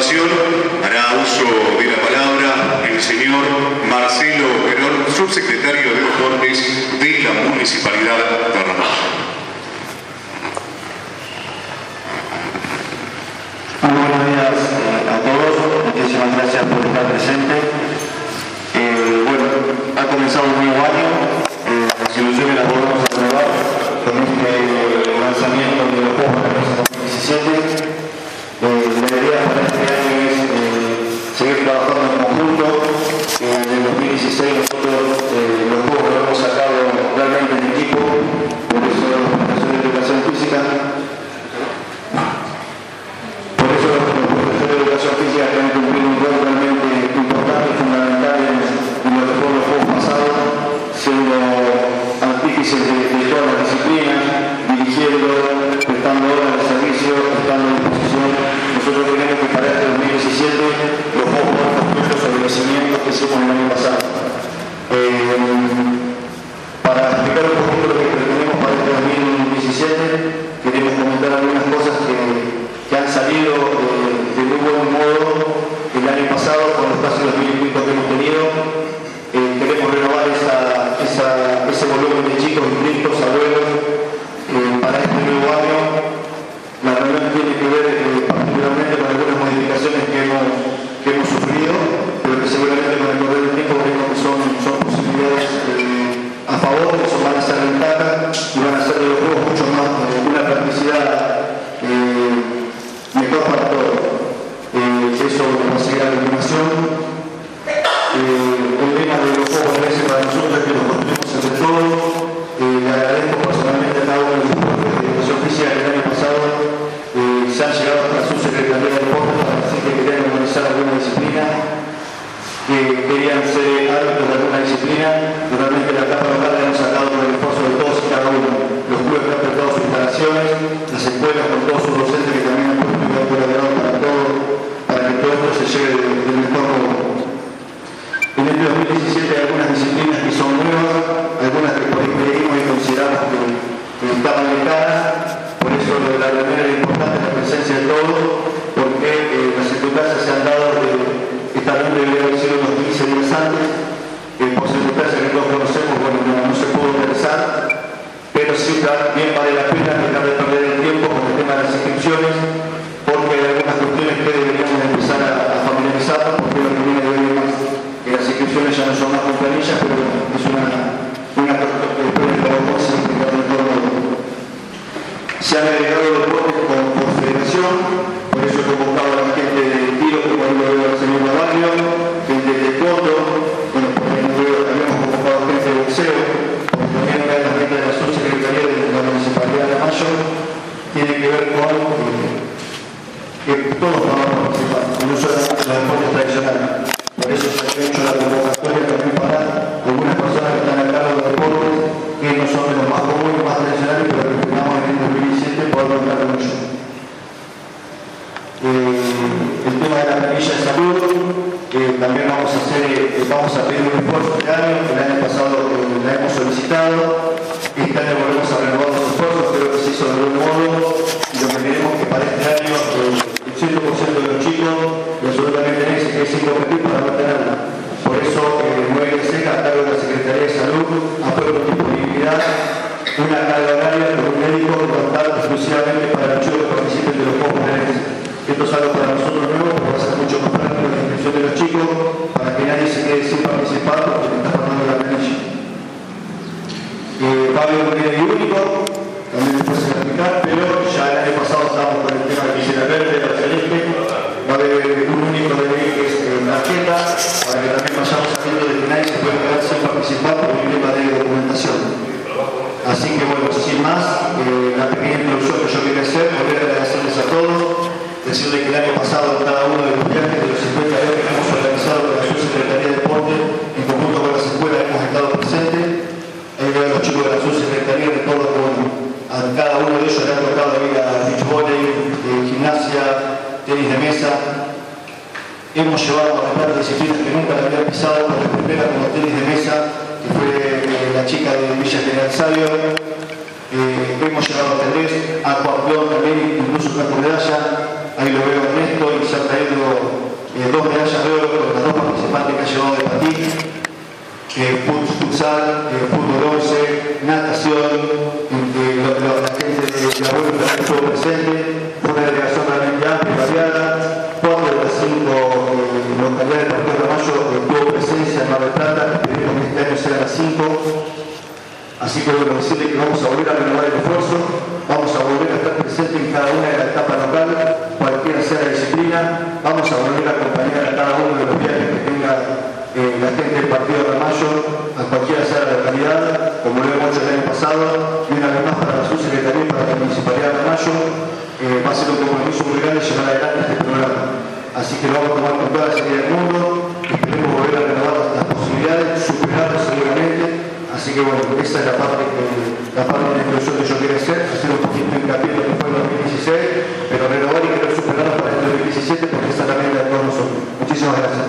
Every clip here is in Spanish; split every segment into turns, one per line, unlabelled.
continuación hará uso de la palabra el señor Marcelo Perón, subsecretario de Deportes de la Municipalidad de Ramallo.
Muy buenos días a todos, muchísimas gracias por estar presente. Bueno, ha comenzado un nuevo año, las ilusiones las volvemos a renovar con este lanzamiento de los Juegos Panamericanos 2017. La idea para este año es seguir trabajando en conjunto. En el 2016 nosotros los Juegos lo hemos sacado realmente en equipo, por eso la Fundación de Educación Física. Tienen cumplido un rol realmente importante y fundamental en lo que fueron los Juegos pasados, siendo artífices de todas las disciplinas, dirigiendo, prestando horas de servicio, estando a disposición. Nosotros creemos que para este 2017 los Juegos van a construir los establecimientos que hicimos el año pasado. Para explicar un poquito lo que pretendemos para este 2017, queremos comentar algunas cosas que han salido de muy buen modo el año pasado con los casi 2.000 inscritos que hemos tenido. Queremos renovar ese volumen de chicos inscritos, abuelos, para este nuevo año. La reunión tiene que ver particularmente con algunas modificaciones que hemos sufrido, pero que seguramente con el correr del tiempo creemos que son posibilidades a favor, que van a ser ventajas y van a hacer de los juegos mucho más una practicidad mejor para todos. Eso va a seguir a continuación. El lema de los Juegos para nosotros es que los construimos entre todos. Le agradezco personalmente a cada uno de los profesores de Educación Física que el año pasado se han llegado hasta su Secretaría de Deportes para decir que querían organizar alguna disciplina, que querían ser árbitros de alguna disciplina. Realmente la etapa local la hemos sacado con el esfuerzo de todos y cada uno. Los clubes que han prestado sus instalaciones, las escuelas con todos sus docentes que también han colaborado para que todo esto se lleve del mejor modo. En este 2017 hay algunas disciplinas que son nuevas, algunas que por ahí creímos y consideramos que estaban lejanas. Por eso lo de la reunión era importante la presencia de todos, porque las circunstancias se han dado esta reunión debería haber sido unos 15 días antes, por circunstancias que todos conocemos, bueno, no se pudo realizar, pero sí también vale la pena dejar de perder el tiempo con el tema de las inscripciones, porque hay algunas cuestiones que deberíamos empezar a familiarizarnos, porque lo que viene de hoy más, que las inscripciones ya no son más con planillas, pero es una cuestión que después de trabajo se implica en todo el mundo. Se han agregado deportes por federación, por eso he convocado a la gente de tiro, como ahí lo veo al señor Navalio, gente de taekwondo, bueno, habíamos convocado gente de boxeo, porque también hay la gente de la subsecretaría de la Municipalidad de Ramallo, tiene que ver con que todos van a participar, no solamente los deportes tradicionales. Por eso se ha hecho la convocatoria también para algunas personas que están a cargo de los deportes, que no son de los más comunes, más tradicionales, pero que esperamos en el 2017 poder contar con ellos. El tema de la planilla de salud, también vamos a pedir un esfuerzo este año, el año pasado la hemos solicitado, este año volvemos a renovar los esfuerzos, creo que se hizo de algún modo, y lo que queremos que para este año el 100% de los chicos y absolutamente nadie es incompetir para mantenerla. Por eso, Noelia Seca, a cargo de la Secretaría de Salud, ha puesto disponibilidad una carga horaria con un médico contratado exclusivamente para los chicos que participen de los Juegos Panamericanos. Esto es algo para nosotros nuevo, porque va a ser mucho más práctico la inscripción de los chicos, para que nadie se quede sin participar porque está formando la planilla. Pablo no tiene ni único, también después se va a explicar, pero ya el año pasado estábamos con el tema de visera verde, la celeste, va a haber un único de ley que es la tarjeta, para que también vayamos sabiendo de que nadie se puede quedar sin participar por un tema de documentación. Así que bueno, sin más, la pequeña introducción que yo quería hacer, volver a agradecerles a todos, decirles que el año pasado cada uno de los viajes de los 50 años que hemos organizado con la Subsecretaría de Deporte, en conjunto con las escuelas hemos estado presentes. Los chicos de la Subsecretaría de todo, a cada uno de ellos le ha tocado ir a beach volley, gimnasia, tenis de mesa. Hemos llevado a otras disciplinas que nunca la había pisado, por la primera como tenis de mesa, que fue la chica de Villa General Sabio. Hemos llevado a ajedrez, aquaplón también, incluso campo de medalla. Ahí lo veo Ernesto y se ha traído compromiso muy grande llevar adelante este programa. Así que lo vamos a tomar con toda la seriedad del mundo, esperemos volver a renovar las posibilidades, superarlas seguramente. Así que bueno, esa es la parte de la introducción que yo quería hacer un poquito de hincapié en lo que fue el 2016, pero renovar y querer superarlo para el 2017 porque esa es la meta de todos nosotros. Muchísimas gracias.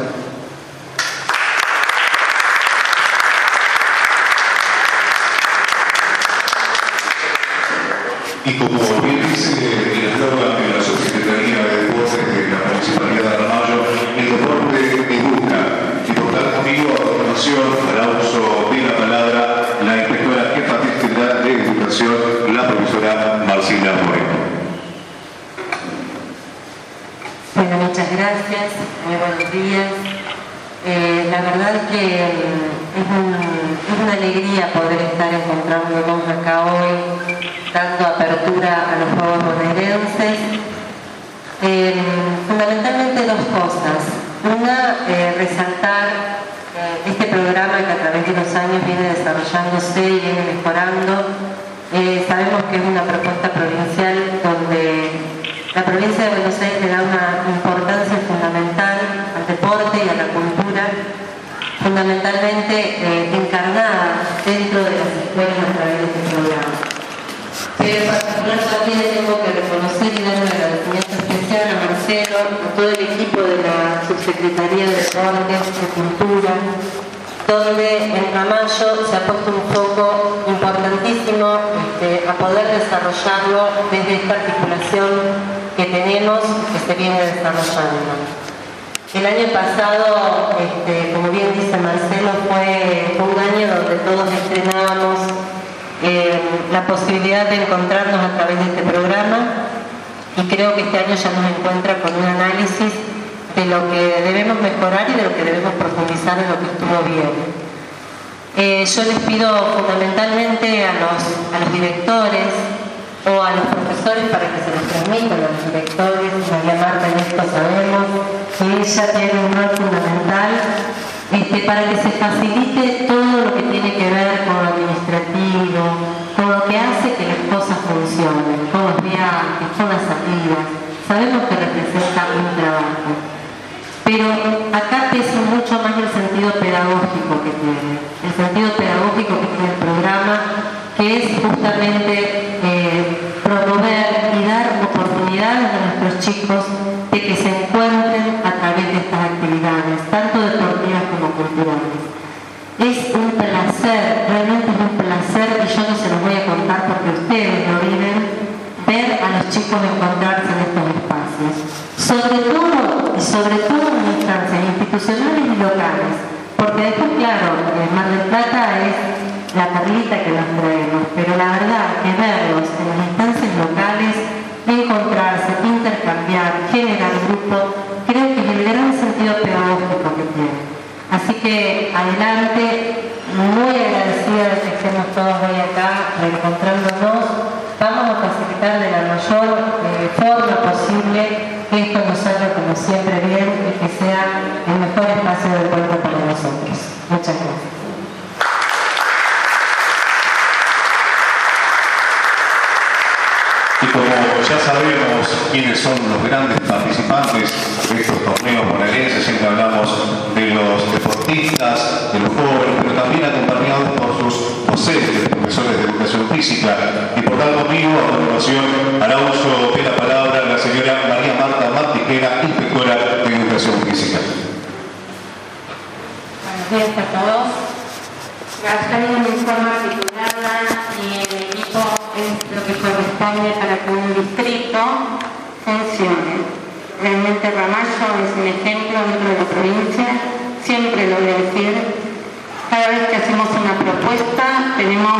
Y como bien dice el eslogan de la Subsecretaría de Deportes de la Municipalidad de Ramallo, el deporte educa. Y por tal motivo, a continuación, dará uso de la palabra la inspectora jefa titular de Educación, la profesora Marcela Moreno.
Bueno, muchas gracias, muy buenos días. La verdad que es una alegría poder estar encontrándonos acá hoy, dando apertura a los Juegos Bonaerenses. Fundamentalmente dos cosas. Una, resaltar este programa que a través de los años viene desarrollándose y viene mejorando. Sabemos que es una propuesta provincial donde la provincia de Buenos Aires le da una importancia fundamental al deporte y a la cultura, fundamentalmente encarnada dentro de las escuelas a través de este programa. Pero en particular también tengo que reconocer y dar un agradecimiento especial a Marcelo, a todo el equipo de la Subsecretaría de Deportes y Cultura, donde en Ramallo se ha puesto un foco importantísimo a poder desarrollarlo desde esta articulación que tenemos, que se viene desarrollando. El año pasado, como bien dice Marcelo, fue un año donde todos estrenábamos la posibilidad de encontrarnos a través de este programa, y creo que este año ya nos encuentra con un análisis de lo que debemos mejorar y de lo que debemos profundizar en lo que estuvo bien. Yo les pido fundamentalmente a los directores o a los profesores para que se los transmitan a los directores. María Marta en esto sabemos que ella tiene un rol fundamental para que se facilite todo lo que tiene que ver con lo administrativo, con lo que hace que las cosas funcionen, con los viajes, con las salidas. Sabemos que representa un trabajo, pero acá pesa mucho más el sentido pedagógico que tiene, el sentido pedagógico que tiene el programa, que es justamente promover y dar oportunidades a nuestros chicos de que se encuentren a través de estas actividades, tanto deportivas como culturales. Es un placer, realmente es un placer, y yo no se los voy a contar porque ustedes lo viven, ver a los chicos encontrarse en estos espacios. Sobre todo en instancias institucionales y locales, porque después, claro, Mar del Plata es la perlita que nos traemos, pero la verdad que verlos en las instancias locales, encontrarse, intercambiar, generar grupo, creo que es el gran sentido pedagógico que tiene. Así que adelante, muy agradecida de que estemos todos hoy acá reencontrándonos. Vamos a facilitar de la mayor forma posible que esto nos salga como siempre bien y que sea el mejor espacio del pueblo para nosotros. Muchas gracias.
Y como ya sabemos quiénes son los grandes participantes de estos torneos bonaerenses, siempre hablamos de los deportistas, de los jóvenes, pero también acompañados por sus docentes, profesores de educación física. Y por tal motivo, a continuación, hará uso de la palabra la señora María Marta Martijera, inspectora de educación física.
Buenos días a todos. Trabajar en forma articulada y el equipo es lo que corresponde para que un distrito funcione. Realmente Ramallo es un ejemplo dentro de la provincia, siempre lo voy a decir. Cada vez que hacemos una propuesta tenemos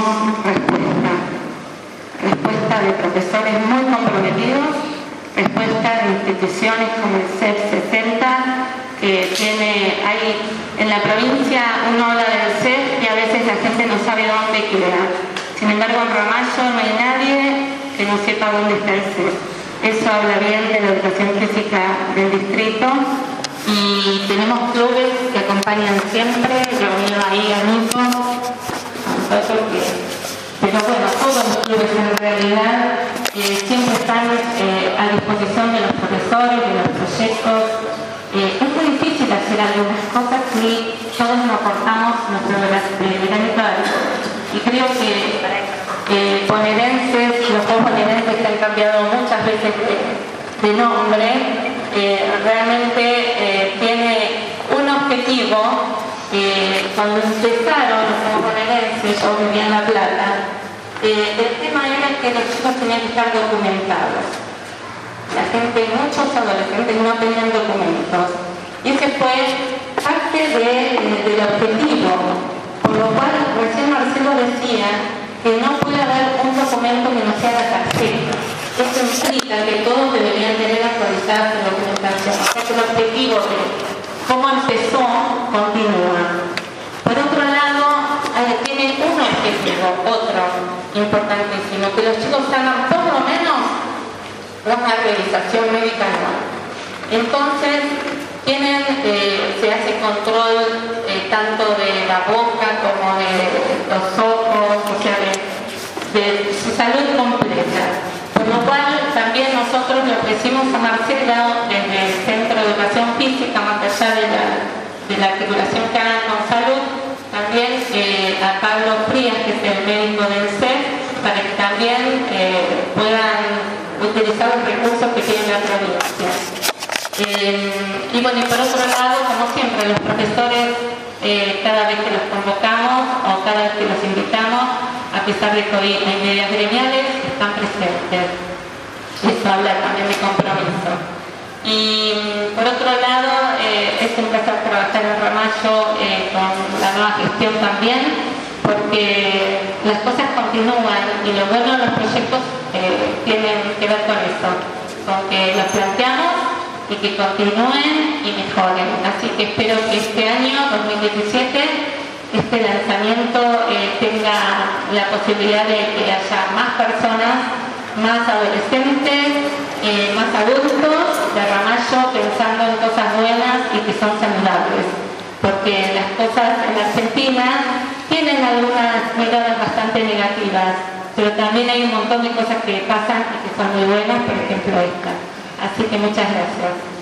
respuesta de profesores muy comprometidos, respuesta de instituciones como el CEP 60, que tiene ahí en la provincia, uno habla del CEP y a veces la gente no sabe dónde queda. Sin embargo, en Ramallo no hay nadie que no sepa dónde está el CEP. Eso habla bien de la educación física del distrito. Y tenemos clubes que acompañan siempre, yo veo ahí a Nico, pero bueno, todos los clubes en realidad siempre están a disposición de los profesores, de los proyectos. Es muy difícil hacer algunas cosas si todos nos aportamos nuestro granito de arena. Y creo que bonaerenses, los juegos bonaerenses que han cambiado muchas veces de nombre, realmente tiene un objetivo. Cuando empezaron los juegos bonaerenses, yo vivía en La Plata, el tema era que los chicos tenían que estar documentados. La gente, muchos adolescentes no tenían documentos. Y ese fue parte del objetivo. Por lo cual, recién Marcelo decía que no puede haber un documento que no sea la tarjeta. Esto implica que todos deberían tener actualizada su documentación. O sea que el objetivo de cómo empezó continúa. Por otro lado, tiene un objetivo, otro importantísimo, que los chicos hagan por lo menos una revisación médica anual. Entonces, se hace control tanto de la boca como de los ojos, o sea, de su salud completa. Por lo cual, también nosotros le ofrecimos a Marcelo, desde el Centro de Educación Física, más allá de la articulación que hagan con salud, también a Pablo Frías, que es el médico del CEF, para que también puedan utilizar los recursos que tiene la provincia. Y bueno, y por otro lado, como siempre, los profesores, cada vez que los convocamos o cada vez que los invitamos, a pesar de que hoy hay medidas gremiales, están presentes. Eso habla también de compromiso. Y por otro lado, es un placer trabajar en Ramallo con la nueva gestión también, porque las cosas continúan y lo bueno de los proyectos tienen que ver con eso, con que los planteamos y que continúen y mejoren. Así que espero que este año, 2017, este lanzamiento tenga la posibilidad de que haya más personas, más adolescentes, más adultos de Ramallo pensando en cosas buenas y que son saludables, porque las cosas en Argentina tienen algunas miradas bastante negativas, pero también hay un montón de cosas que pasan y que son muy buenas, por ejemplo esta. Así que muchas gracias.